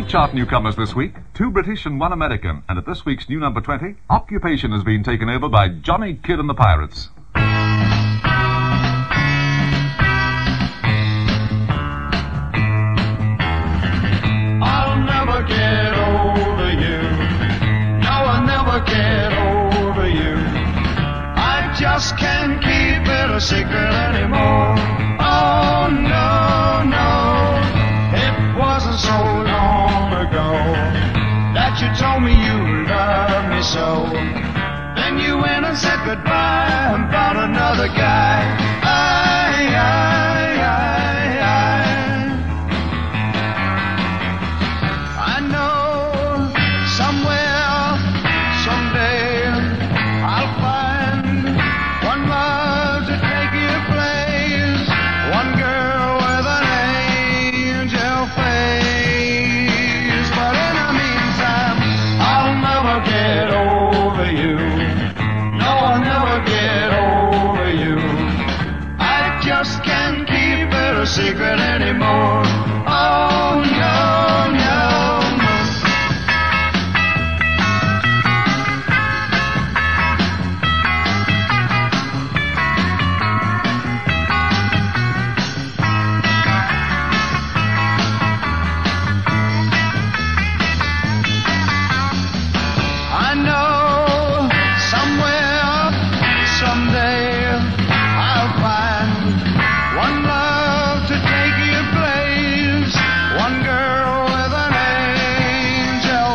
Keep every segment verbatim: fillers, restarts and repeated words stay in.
chart newcomers this week, two British and one American. And at this week's new number twenty, Occupation has been taken over by Johnny Kidd and the Pirates. I'll never get over you. No, I'll never get over you. I just can't keep it a secret anymore. Oh, no, no. It wasn't so long ago that you told me you loved me so. Then you went and said goodbye and found another guy. I, I, I, I. I know somewhere, someday, I'll find one love to take your place, one girl with an angel face. But in the meantime, I'll never get over you. No, I'll never get over you. I just can't keep it a secret anymore. Oh, no, no, no. I know somewhere, someday, I'll find one love to take your place, one girl with an angel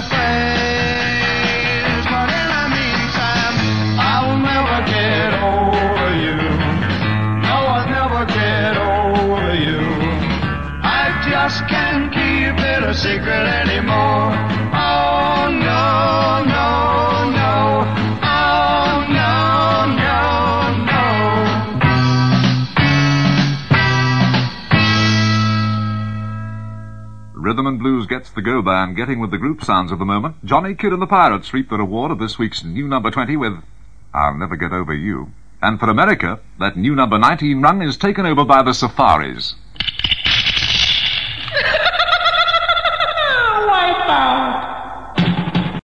face. But in the meantime, I'll never get over you. No, I'll never get over you. I just can't keep it a secret anymore. Oh, no, no, no. Oh, no, no, no. Rhythm and Blues gets the go band getting with the group sounds of the moment. Johnny Kidd and the Pirates reap the reward of this week's new number twenty with I'll Never Get Over You. And for America, that new number nineteen run is taken over by the Safaris. Wipeout.